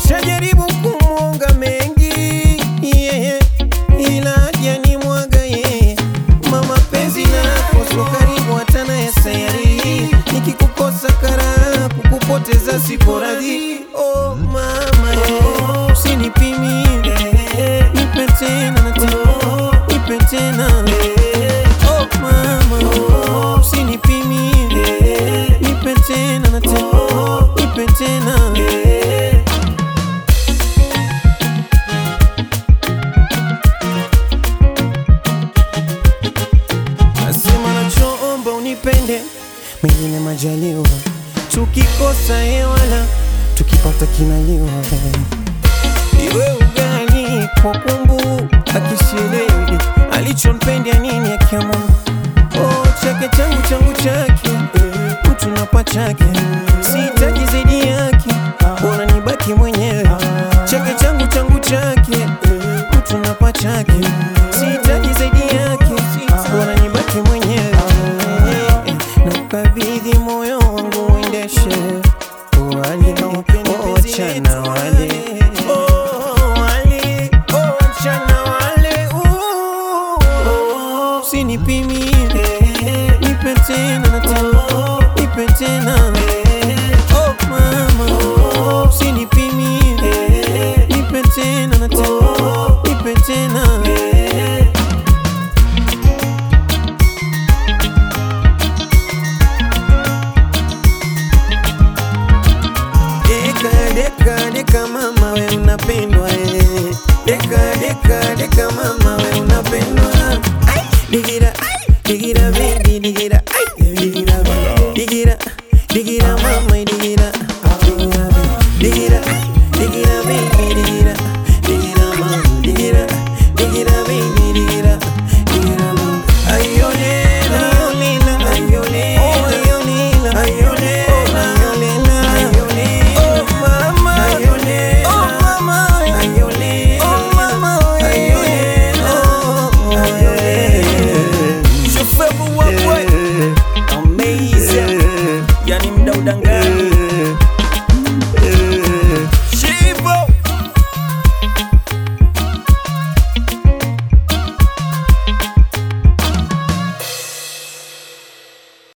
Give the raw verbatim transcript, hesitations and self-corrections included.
Nashajaribu kumuonga mengi, yeah, ila hajani mwaga yeye. Mama penzi lako sio karibu hata na ya sayari. Nikikukosa kara kukupoteza sipo radhi. Oh mama, yeah, usinipimi, nipe tena na tena, nipe tena. Oh mama, usinipimi, nipe tena na tena, nipe tena. Nasema nachoomba unipende, mengine majaliwa. Tukikosa hewala, tukipata kinaliwa. Iwe ugali kwa kumbu, akisielewi alichompendea nini akiamua. Oh, chake changu changu chake, mtu napa chake, sihitaji zaidi yake, bora nibaki mwenyewe. Chake changu changu chake, mtu napa chake, sihitaji zaidi yake, bora nibaki mwenyewe. Nakabidhi moyo wangu uendeshe wale, oh chana wale, oh wale, oh chana wale. uh, Usinipimi, nipe tena na tena, nipe tena. Oh mama, usinipimi, nipe tena na tena, nipe tena. Deka, deka, deka mama we unapendwa eh. Deka, deka, deka mama we unapendwa. Ay, digira, ay, digira baby, digira, ay, digira, digira, digira mama, digira, digira, digira.